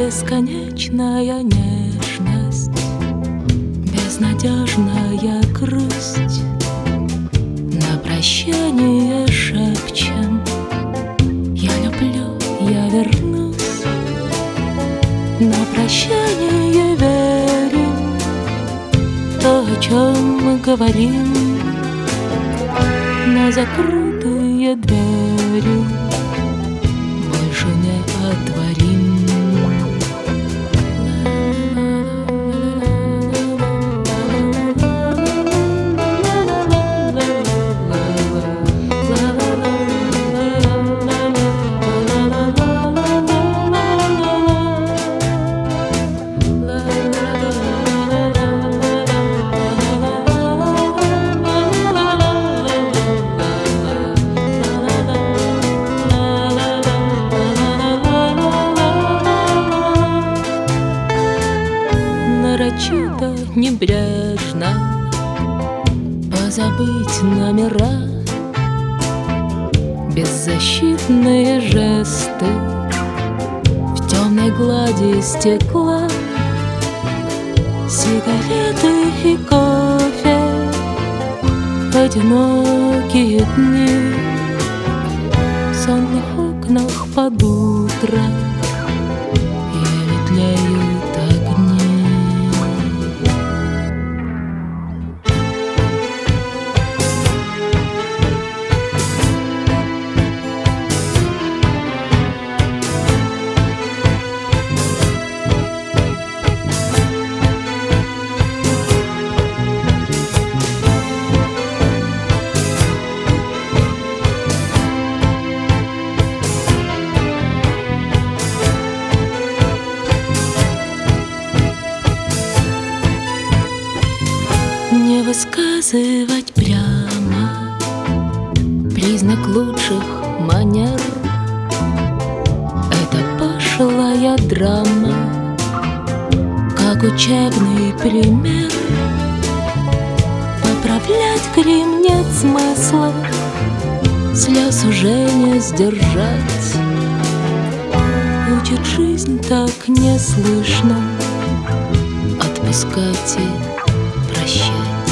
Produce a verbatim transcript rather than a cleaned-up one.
Бесконечная нежность, безнадежная грусть. На прощание шепчем: я люблю, я вернусь. На прощание верим то, о чем мы говорим, но закрытые двери больше не отворим. Нарочито, небрежно позабыть номера, беззащитные жесты в темной глади стекла, сигареты и кофе, одинокие дни в сонных окнах под утро еле тлеют огни. Не высказывать прямо признак лучших манер. Это пошлая драма, как учебный пример. Поправлять грим нет смысла, слез уже не сдержать. Учит жизнь так не слышно отпускать и прощать.